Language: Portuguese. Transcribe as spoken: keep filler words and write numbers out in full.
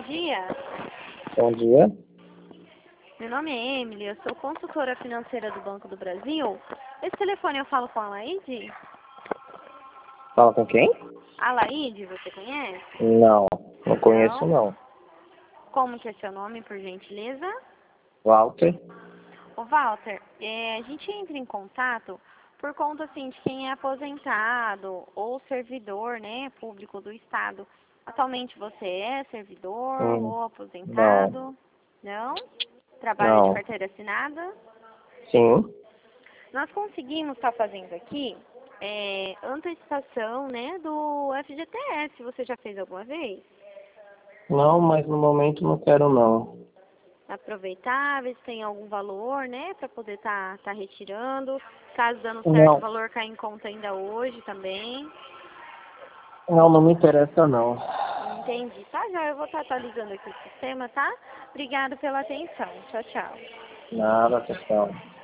dia. Bom dia. Meu nome é Emily, eu sou consultora financeira do Banco do Brasil. Esse telefone eu falo com a Laide? Fala com quem? A Laide, você conhece? Não, não conheço Não? não. Como que é seu nome, por gentileza? Walter? Ô Walter, é, a gente entra em contato por conta assim, de quem é aposentado ou servidor, né, público do Estado. Atualmente você é servidor Hum, ou não, aposentado? Não? Trabalha de não. carteira assinada? Sim? Nós conseguimos estar fazendo aqui é, antecipação, né, do F G T S. Você já fez alguma vez? Não, mas no momento não quero não. Aproveitar, ver se tem algum valor, né, para poder estar tá, tá retirando. Caso dando certo, o Não, valor cai em conta ainda hoje também. não, não me interessa não. Entendi. Tá, já eu vou estar atualizando aqui o sistema, tá? Obrigado pela atenção. Tchau, tchau. Nada, pessoal.